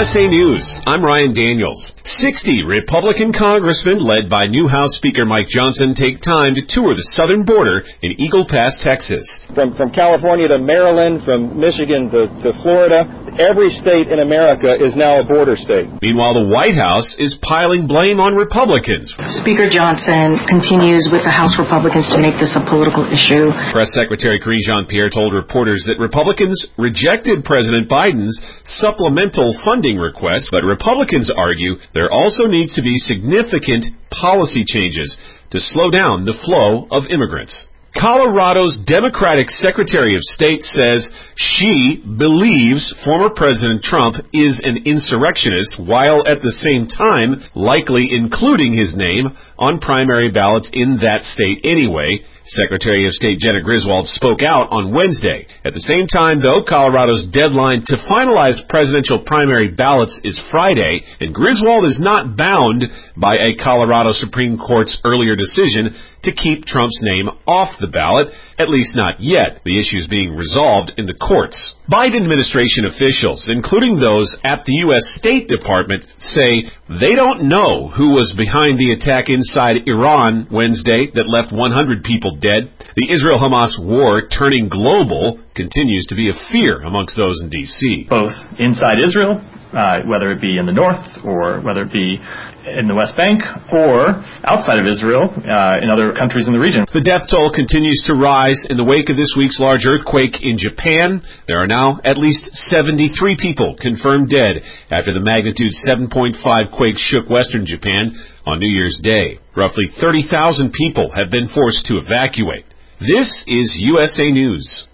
USA News. I'm Ryan Daniels. 60 Republican congressmen, led by new House Speaker Mike Johnson, take time to tour the southern border in Eagle Pass, Texas. From California to Maryland, from Michigan to Florida, every state in America is now a border state. Meanwhile, the White House is piling blame on Republicans. Speaker Johnson continues with the House Republicans to make this a political issue. Press Secretary Karine Jean-Pierre told reporters that Republicans rejected President Biden's supplemental funding request, but Republicans argue there also needs to be significant policy changes to slow down the flow of immigrants. Colorado's Democratic Secretary of State says she believes former President Trump is an insurrectionist, while at the same time likely including his name on primary ballots in that state anyway. Secretary of State Jena Griswold spoke out on Wednesday. At the same time, though, Colorado's deadline to finalize presidential primary ballots is Friday, and Griswold is not bound by a Colorado Supreme Court's earlier decision to keep Trump's name off the ballot, at least not yet. The issue is being resolved in the courts. Biden administration officials, including those at the U.S. State Department, say they don't know who was behind the attack inside Iran Wednesday that left 100 people dead. The Israel-Hamas war, turning global, continues to be a fear amongst those in D.C. Both inside Israel, whether it be in the north or whether it be in the West Bank or outside of Israel, in other countries in the region. The death toll continues to rise in the wake of this week's large earthquake in Japan. There are now at least 73 people confirmed dead after the magnitude 7.5 quake shook western Japan on New Year's Day. Roughly 30,000 people have been forced to evacuate. This is USA News.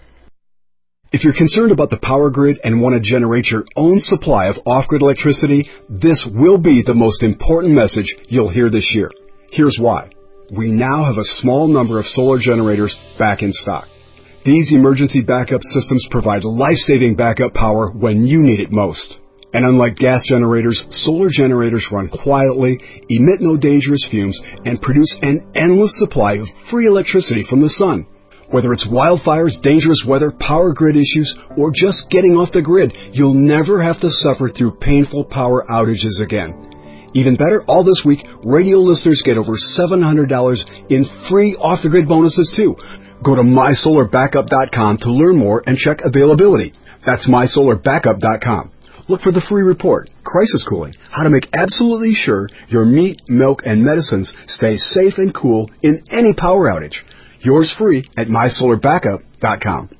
If you're concerned about the power grid and want to generate your own supply of off-grid electricity, this will be the most important message you'll hear this year. Here's why. We now have a small number of solar generators back in stock. These emergency backup systems provide life-saving backup power when you need it most. And unlike gas generators, solar generators run quietly, emit no dangerous fumes, and produce an endless supply of free electricity from the sun. Whether it's wildfires, dangerous weather, power grid issues, or just getting off the grid, you'll never have to suffer through painful power outages again. Even better, all this week, radio listeners get over $700 in free off-the-grid bonuses too. Go to mysolarbackup.com to learn more and check availability. That's mysolarbackup.com. Look for the free report, Crisis Cooling, how to make absolutely sure your meat, milk, and medicines stay safe and cool in any power outage. Yours free at mysolarbackup.com.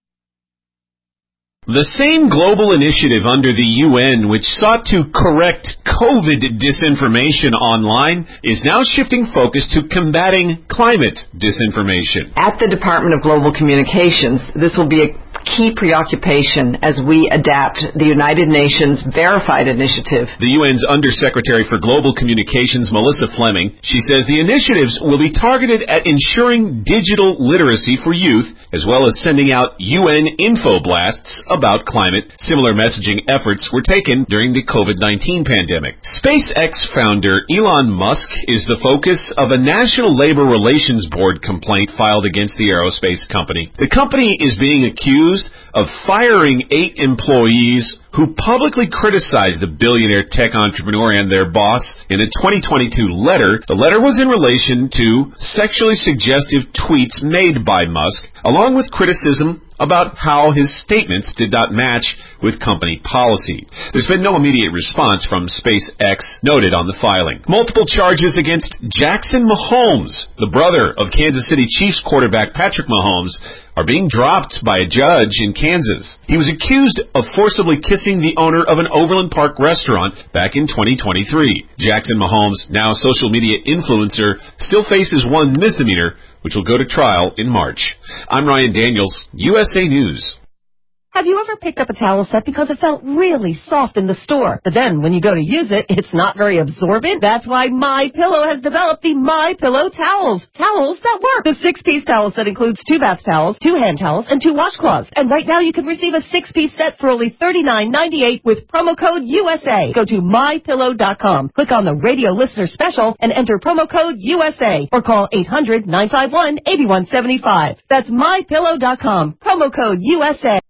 The same global initiative under the UN which sought to correct COVID disinformation online is now shifting focus to combating climate disinformation. At the Department of Global Communications, this will be a key preoccupation as we adapt the United Nations Verified Initiative. The UN's Undersecretary for Global Communications, Melissa Fleming, she says the initiatives will be targeted at ensuring digital literacy for youth, as well as sending out UN info blasts about climate. Similar messaging efforts were taken during the COVID-19 pandemic. SpaceX founder Elon Musk is the focus of a National Labor Relations Board complaint filed against the aerospace company. The company is being accused of firing 8 employees who publicly criticized the billionaire tech entrepreneur and their boss in a 2022 letter. The letter was in relation to sexually suggestive tweets made by Musk, along with criticism about how his statements did not match with company policy. There's been no immediate response from SpaceX noted on the filing. Multiple charges against Jackson Mahomes, the brother of Kansas City Chiefs quarterback Patrick Mahomes, are being dropped by a judge in Kansas. He was accused of forcibly kissing the owner of an Overland Park restaurant back in 2023. Jackson Mahomes, now a social media influencer, still faces one misdemeanor, which will go to trial in March. I'm Ryan Daniels, USA News. Have you ever picked up a towel set because it felt really soft in the store, but then when you go to use it, it's not very absorbent? That's why MyPillow has developed the MyPillow towels. Towels that work. The 6-piece towel set includes 2 bath towels, 2 hand towels, and 2 washcloths. And right now you can receive a 6-piece set for only $39.98 with promo code USA. Go to MyPillow.com. Click on the radio listener special and enter promo code USA or call 800-951-8175. That's MyPillow.com. Promo code USA.